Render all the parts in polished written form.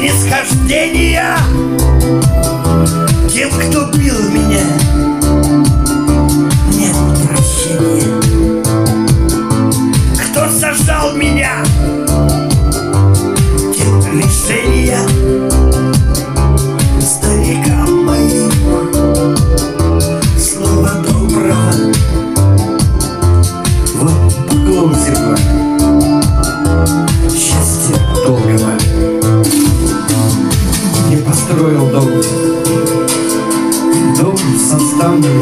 снисхождения тем, кто бил меня. Нет прощения. Кто сажал меня, тем лишения. Старикам моим слова доброго. Вот поклон зерна, счастья долгого. Не построил дом составный,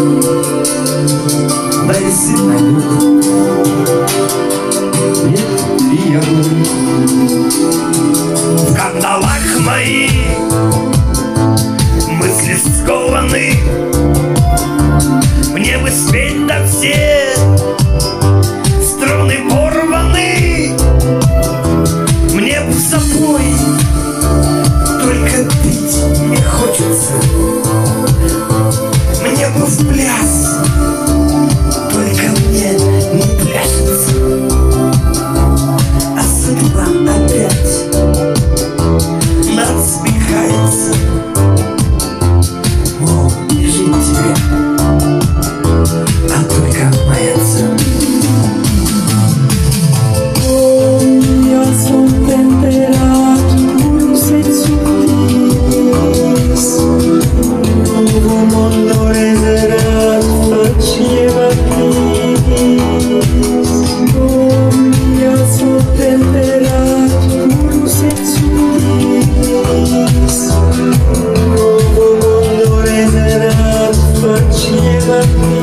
да и сына нет. Нет приятного. В кандалах мои мысли скованы. Мне бы спеть до всех, струны порваны. Мне бы в запой, только пить не хочется. Мне бы в пляс, только мне не пляшется. А судьба опять насмехается. Мол, не жить тебе, а только маяться. Io son temperato senza dis. Nuovo mondo reservato faceva bis. Io son temperato senza dis. Nuovo mondo reservato faceva bis.